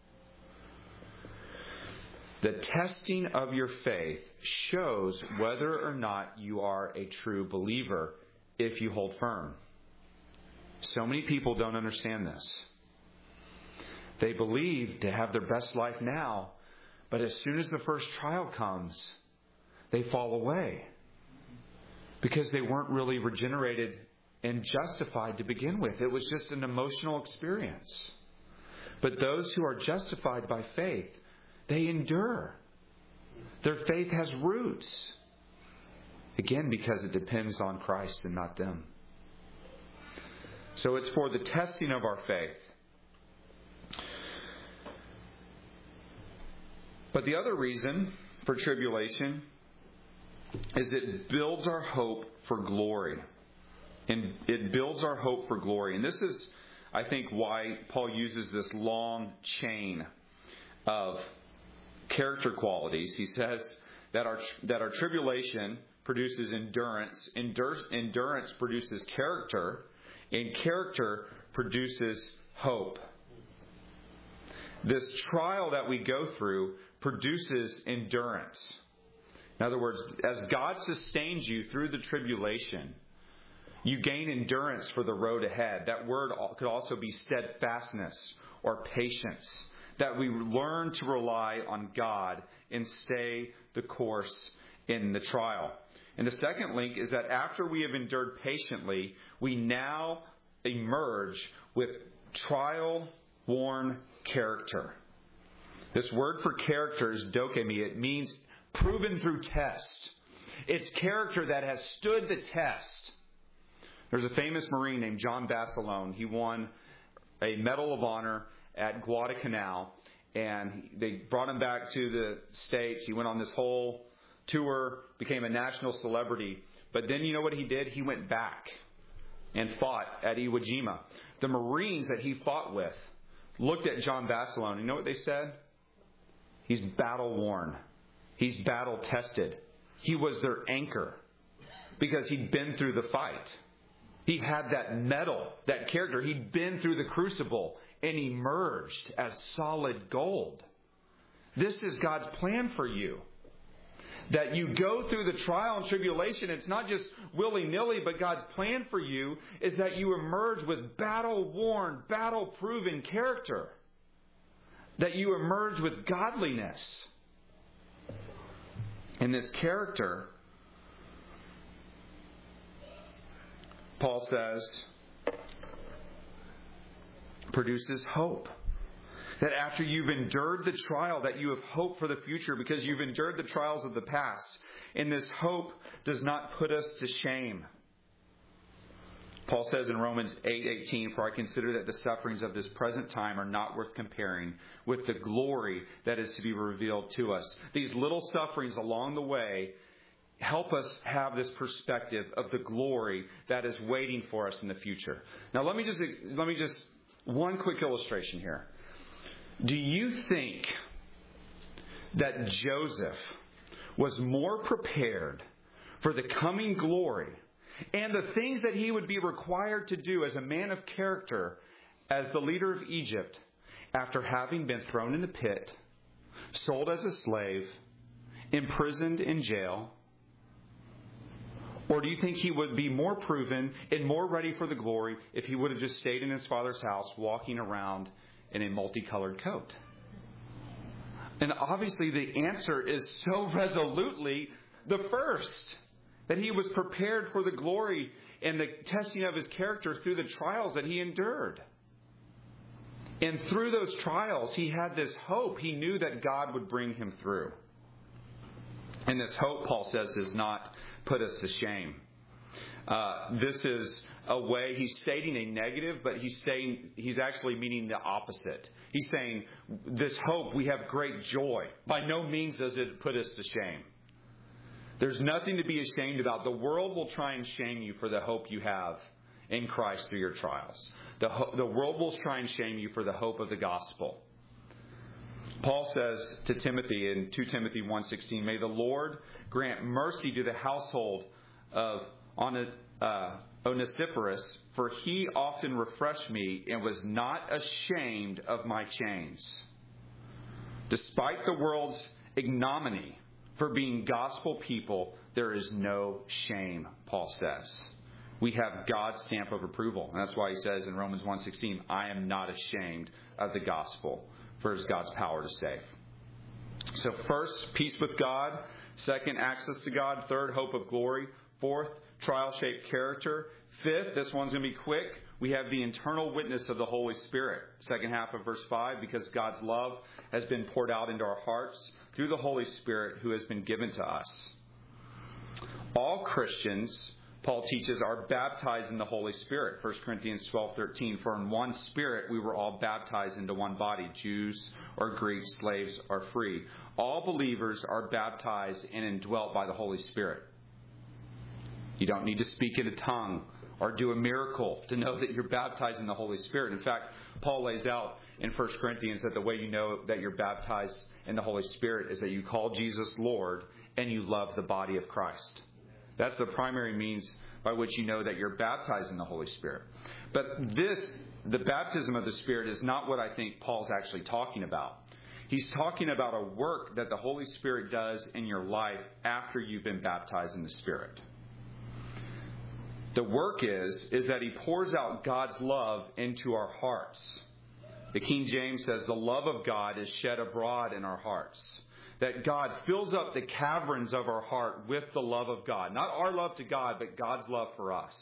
The testing of your faith shows whether or not you are a true believer if you hold firm. So many people don't understand this. They believe to have their best life now, but as soon as the first trial comes, they fall away because they weren't really regenerated and justified to begin with. It was just an emotional experience. But those who are justified by faith, they endure. Their faith has roots. Again, because it depends on Christ and not them. So it's for the testing of our faith. But the other reason for tribulation is it builds our hope for glory. And it builds our hope for glory. And this is, I think, why Paul uses this long chain of character qualities. He says that our that our tribulation produces endurance, Endur- endurance produces character, and character produces hope. This trial that we go through produces endurance. In other words, as God sustains you through the tribulation, you gain endurance for the road ahead. That word could also be steadfastness or patience. That we learn to rely on God and stay the course in the trial. And the second link is that after we have endured patiently, we now emerge with trial-worn character. This word for character is dokemi. It means proven through test. It's character that has stood the test. There's a famous Marine named John Basilone. He won a Medal of Honor at Guadalcanal, and they brought him back to the States. He went on this whole tour, became a national celebrity. But then you know what he did? He went back and fought at Iwo Jima. The Marines that he fought with looked at John Basilone. You know what they said? He's battle-worn. He's battle-tested. He was their anchor because he'd been through the fight. He had that mettle, that character. He'd been through the crucible and emerged as solid gold. This is God's plan for you. That you go through the trial and tribulation. It's not just willy-nilly, but God's plan for you is that you emerge with battle-worn, battle-proven character. That you emerge with godliness. And this character, Paul says, produces hope. That after you've endured the trial, that you have hope for the future because you've endured the trials of the past. And this hope does not put us to shame. Paul says in Romans eight eighteen, "For I consider that the sufferings of this present time are not worth comparing with the glory that is to be revealed to us." These little sufferings along the way help us have this perspective of the glory that is waiting for us in the future. Now let me just let me just one quick illustration here. Do you think that Joseph was more prepared for the coming glory and the things that he would be required to do as a man of character as the leader of Egypt after having been thrown in the pit, sold as a slave, imprisoned in jail, Or do you think he would be more proven and more ready for the glory if he would have just stayed in his Father's house walking around in a multicolored coat? And obviously the answer is so resolutely the first, that he was prepared for the glory and the testing of his character through the trials that he endured. And through those trials, he had this hope. He knew that God would bring him through. And this hope, Paul says, does not put us to shame. Uh, this is a way, he's stating a negative, but he's saying, he's actually meaning the opposite. He's saying, this hope, we have great joy. By no means does it put us to shame. There's nothing to be ashamed about. The world will try and shame you for the hope you have in Christ through your trials. The, ho- the world will try and shame you for the hope of the gospel. Paul says to Timothy in Second Timothy one sixteen, may the Lord grant mercy to the household of uh, Onesiphorus, for he often refreshed me and was not ashamed of my chains. Despite the world's ignominy for being gospel people, there is no shame, Paul says. We have God's stamp of approval. And that's why he says in Romans one sixteen, I am not ashamed of the gospel, for it is God's power to save. So first, peace with God. Second, access to God. Third, hope of glory. Fourth, trial-shaped character. Fifth, this one's going to be quick. We have the internal witness of the Holy Spirit. Second half of verse five, because God's love has been poured out into our hearts through the Holy Spirit who has been given to us. All Christians, Paul teaches, are baptized in the Holy Spirit. First Corinthians twelve thirteen, for in one Spirit we were all baptized into one body, Jews or Greeks, slaves or free. All believers are baptized and indwelt by the Holy Spirit. You don't need to speak in a tongue or do a miracle to know that you're baptized in the Holy Spirit. In fact, Paul lays out in First Corinthians that the way you know that you're baptized in the Holy Spirit is that you call Jesus Lord and you love the body of Christ. That's the primary means by which you know that you're baptized in the Holy Spirit. But this, the baptism of the Spirit, is not what I think Paul's actually talking about. He's talking about a work that the Holy Spirit does in your life after you've been baptized in the Spirit. The work is, is that he pours out God's love into our hearts. The King James says the love of God is shed abroad in our hearts. That God fills up the caverns of our heart with the love of God. Not our love to God, but God's love for us.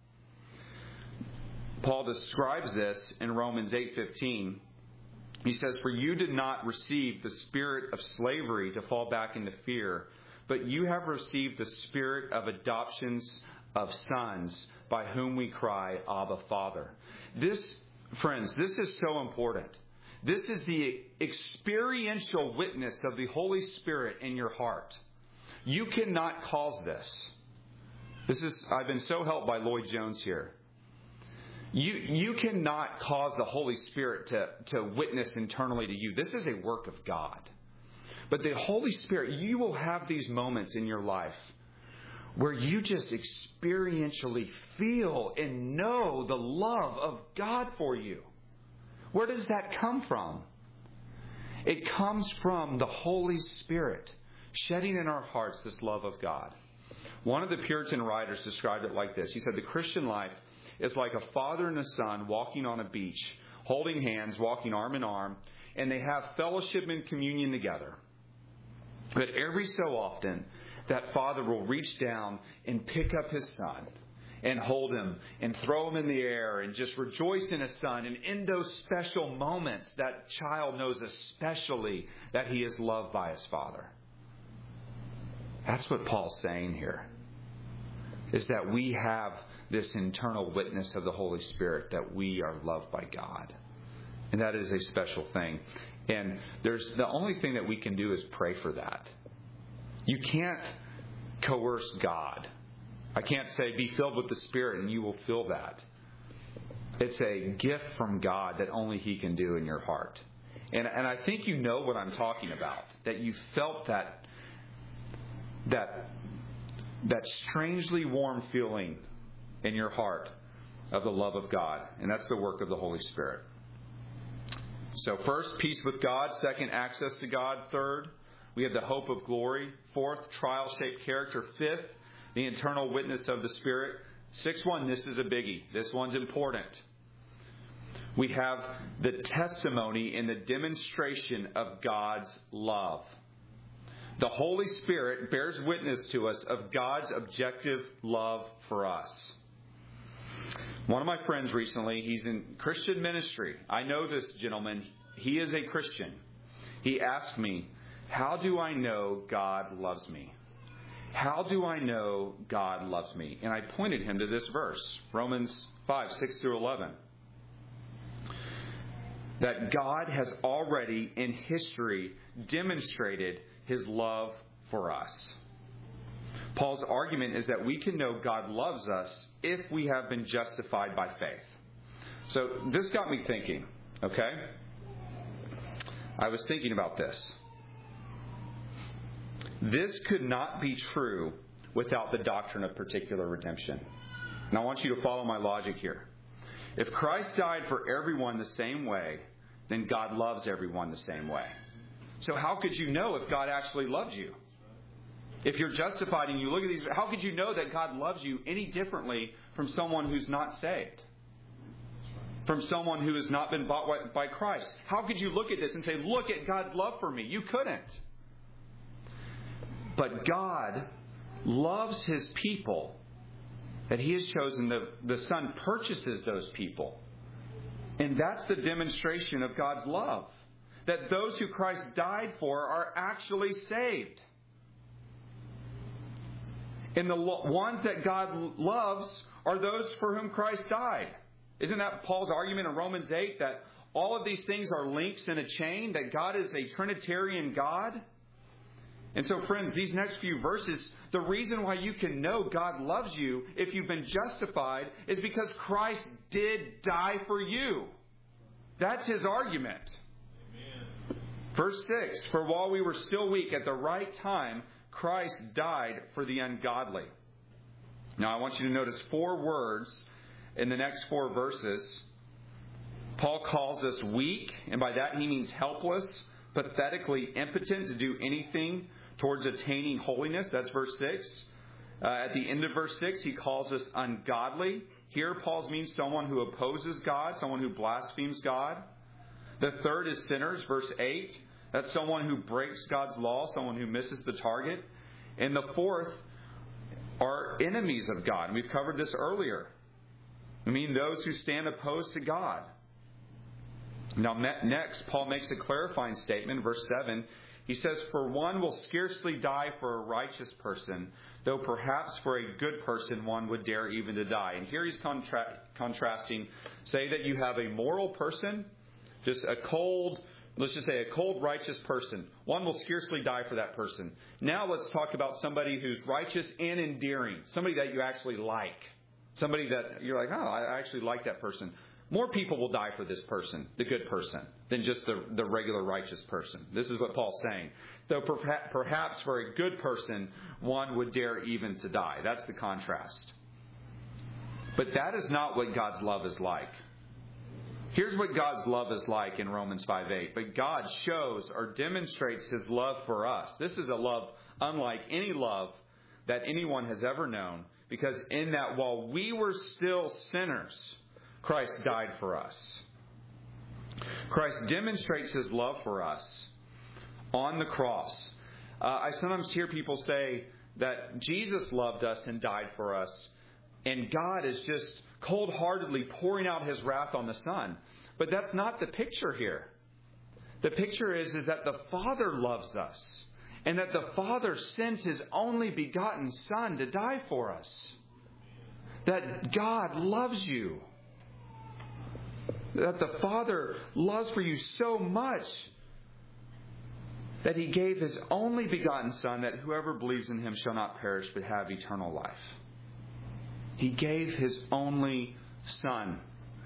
Paul describes this in Romans eight fifteen. He says, for you did not receive the spirit of slavery to fall back into fear, but you have received the spirit of adoptions of sons, by whom we cry, Abba, Father. This, friends, this is so important. This is the experiential witness of the Holy Spirit in your heart. You cannot cause this. This is, I've been so helped by Lloyd Jones here. You, you cannot cause the Holy Spirit to, to witness internally to you. This is a work of God. But the Holy Spirit, you will have these moments in your life where you just experientially feel and know the love of God for you. Where does that come from? It comes from the Holy Spirit shedding in our hearts this love of God. One of the Puritan writers described it like this. He said, the Christian life is like a father and a son walking on a beach, holding hands, walking arm in arm, and they have fellowship and communion together. But every so often, that father will reach down and pick up his son and hold him and throw him in the air and just rejoice in his son. And in those special moments, that child knows especially that he is loved by his father. That's what Paul's saying here, is that we have this internal witness of the Holy Spirit that we are loved by God. And that is a special thing. And there's the only thing that we can do is pray for that. You can't coerce God. I can't say, be filled with the Spirit and you will feel that. It's a gift from God that only He can do in your heart. And, and I think you know what I'm talking about. That you felt that, that, that strangely warm feeling in your heart of the love of God. And that's the work of the Holy Spirit. So first, peace with God. Second, access to God. Third, we have the hope of glory. Fourth, trial-shaped character. Fifth, the internal witness of the Spirit. six one, this is a biggie. This one's important. We have the testimony and the demonstration of God's love. The Holy Spirit bears witness to us of God's objective love for us. One of my friends recently, he's in Christian ministry. I know this gentleman. He is a Christian. He asked me, how do I know God loves me? How do I know God loves me? And I pointed him to this verse, Romans five, six through eleven. That God has already in history demonstrated His love for us. Paul's argument is that we can know God loves us if we have been justified by faith. So this got me thinking, okay? I was thinking about this. This could not be true without the doctrine of particular redemption. And I want you to follow my logic here. If Christ died for everyone the same way, then God loves everyone the same way. So how could you know if God actually loved you? If you're justified and you look at these, how could you know that God loves you any differently from someone who's not saved? From someone who has not been bought by Christ? How could you look at this and say, look at God's love for me? You couldn't. But God loves His people that He has chosen. The, the Son purchases those people. And that's the demonstration of God's love. That those who Christ died for are actually saved. And the ones that God loves are those for whom Christ died. Isn't that Paul's argument in Romans eight, that all of these things are links in a chain, that God is a Trinitarian God? And so, friends, these next few verses, the reason why you can know God loves you if you've been justified is because Christ did die for you. That's his argument. Amen. Verse six, for while we were still weak, at the right time, Christ died for the ungodly. Now, I want you to notice four words in the next four verses. Paul calls us weak, and by that he means helpless, pathetically impotent to do anything towards attaining holiness. That's verse six. Uh, at the end of verse six, he calls us ungodly. Here, Paul means someone who opposes God, someone who blasphemes God. The third is sinners, verse eight. That's someone who breaks God's law, someone who misses the target. And the fourth are enemies of God. And we've covered this earlier. I mean, those who stand opposed to God. Now, next, Paul makes a clarifying statement, verse seven. He says, for one will scarcely die for a righteous person, though perhaps for a good person one would dare even to die. And here he's contra- contrasting, say that you have a moral person, just a cold, let's just say a cold, righteous person. One will scarcely die for that person. Now let's talk about somebody who's righteous and endearing, somebody that you actually like, somebody that you're like, oh, I actually like that person. More people will die for this person, the good person, than just the, the regular righteous person. This is what Paul's saying. Though perhaps for a good person, one would dare even to die. That's the contrast. But that is not what God's love is like. Here's what God's love is like in Romans five eight. But God shows or demonstrates His love for us. This is a love unlike any love that anyone has ever known. Because in that while we were still sinners, Christ died for us. Christ demonstrates His love for us on the cross. Uh, I sometimes hear people say that Jesus loved us and died for us, and God is just cold-heartedly pouring out His wrath on the Son. But that's not the picture here. The picture is, is that the Father loves us, and that the Father sends His only begotten Son to die for us. That God loves you. That the Father loves for you so much that He gave His only begotten Son, that whoever believes in Him shall not perish but have eternal life. He gave His only Son.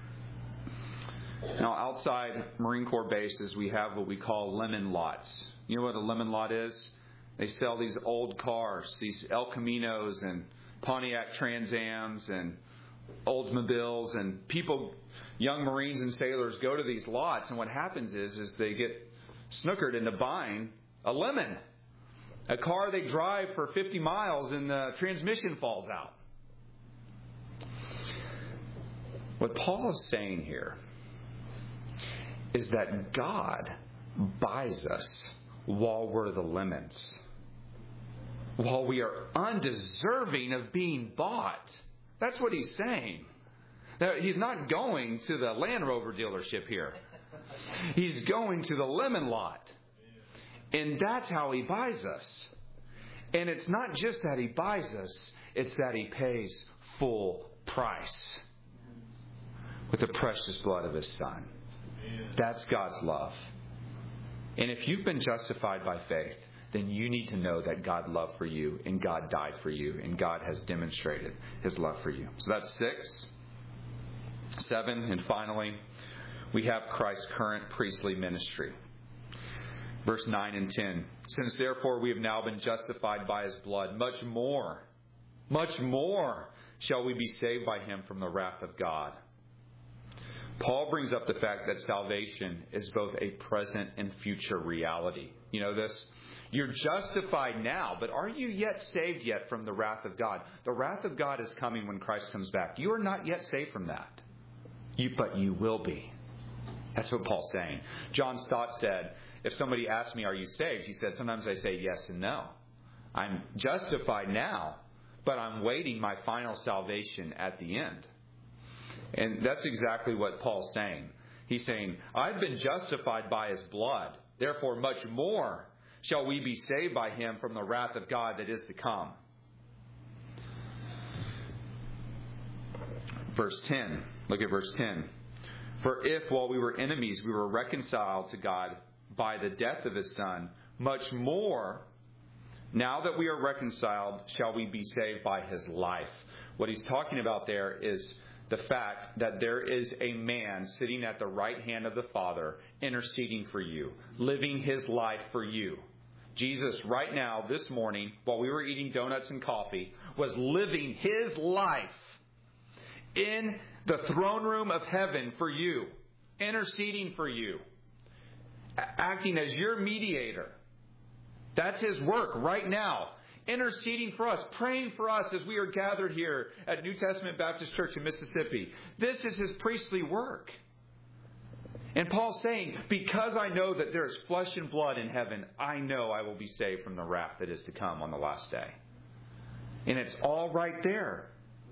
Now, outside Marine Corps bases, we have what we call lemon lots. You know what a lemon lot is? They sell these old cars, these El Caminos and Pontiac Trans Ams and Oldsmobiles, and people, young Marines and sailors, go to these lots, and what happens is, is they get snookered into buying a lemon. A car they drive for fifty miles and the transmission falls out. What Paul is saying here is that God buys us while we're the lemons, while we are undeserving of being bought. That's what he's saying. Now, he's not going to the Land Rover dealership here. He's going to the lemon lot. And that's how he buys us. And it's not just that he buys us, it's that he pays full price with the precious blood of his Son. That's God's love. And if you've been justified by faith, then you need to know that God loved for you and God died for you and God has demonstrated his love for you. So that's six. Seven, and finally, we have Christ's current priestly ministry. Verse nine and ten. Since therefore we have now been justified by his blood, much more, much more shall we be saved by him from the wrath of God. Paul brings up the fact that salvation is both a present and future reality. You know this? You're justified now, but are you yet saved yet from the wrath of God? The wrath of God is coming when Christ comes back. You are not yet saved from that. You, but you will be. That's what Paul's saying. John Stott said, if somebody asks me, are you saved? He said, sometimes I say yes and no. I'm justified now, but I'm waiting my final salvation at the end. And that's exactly what Paul's saying. He's saying, I've been justified by his blood. Therefore, much more shall we be saved by him from the wrath of God that is to come. Verse ten. Look at verse ten. For if while we were enemies we were reconciled to God by the death of his Son, much more, now that we are reconciled, shall we be saved by his life. What he's talking about there is the fact that there is a man sitting at the right hand of the Father, interceding for you, living his life for you. Jesus, right now, this morning, while we were eating donuts and coffee, was living his life in the throne room of heaven for you, interceding for you, acting as your mediator. That's his work right now. Interceding for us, praying for us as we are gathered here at New Testament Baptist Church in Mississippi. This is his priestly work. And Paul's saying, because I know that there is flesh and blood in heaven, I know I will be saved from the wrath that is to come on the last day. And it's all right there.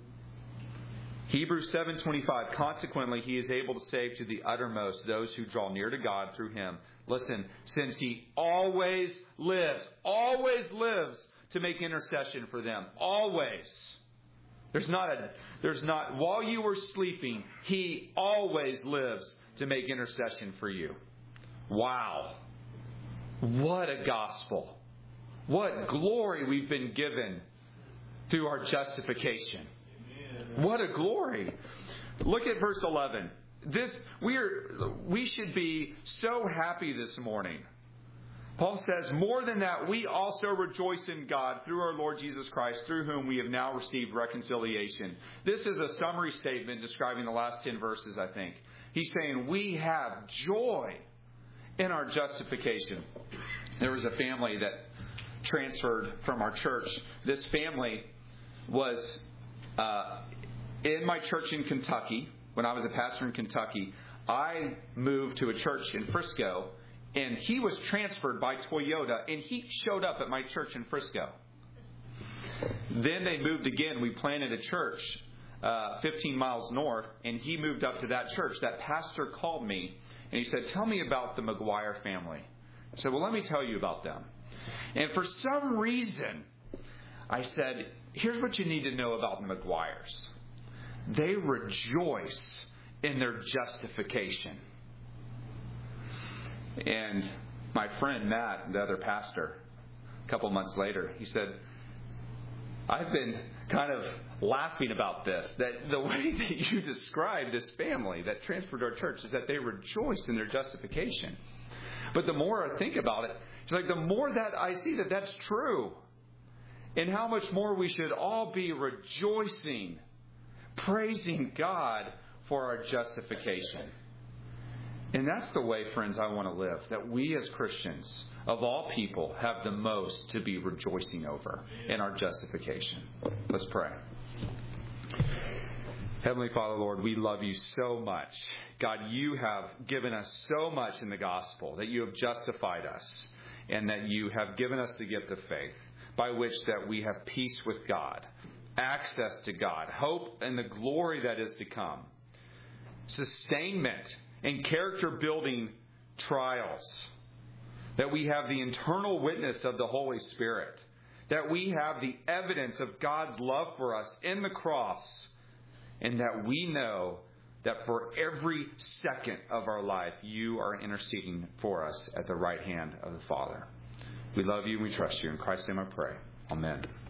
Hebrews seven twenty-five, consequently, he is able to save to the uttermost those who draw near to God through him. Listen, since he always lives, always lives to make intercession for them. Always. There's not a, there's not, while you were sleeping, he always lives to make intercession for you. Wow. What a gospel. What glory we've been given through our justification. Amen. What a glory. Look at verse eleven. This, we are, we should be so happy this morning. Paul says, more than that, we also rejoice in God through our Lord Jesus Christ, through whom we have now received reconciliation. This is a summary statement describing the last ten verses, I think. He's saying we have joy in our justification. There was a family that transferred from our church. This family was uh, in my church in Kentucky. When I was a pastor in Kentucky, I moved to a church in Frisco, and he was transferred by Toyota, and he showed up at my church in Frisco. Then they moved again. We planted a church uh, fifteen miles north, and he moved up to that church. That pastor called me, and he said, tell me about the McGuire family. I said, well, let me tell you about them. And for some reason, I said, here's what you need to know about the McGuires. They rejoice in their justification. And my friend Matt, the other pastor, a couple months later, he said, I've been kind of laughing about this, that the way that you describe this family that transferred our church is that they rejoice in their justification. But the more I think about it, it's like the more that I see that that's true, and how much more we should all be rejoicing, praising God for our justification. And that's the way, friends, I want to live. That we as Christians, of all people, have the most to be rejoicing over in our justification. Let's pray. Heavenly Father, Lord, we love you so much. God, you have given us so much in the gospel, that you have justified us, and that you have given us the gift of faith, by which that we have peace with God, access to God, hope and the glory that is to come, sustainment and character-building trials, that we have the internal witness of the Holy Spirit, that we have the evidence of God's love for us in the cross, and that we know that for every second of our life, you are interceding for us at the right hand of the Father. We love you and we trust you. In Christ's name I pray. Amen.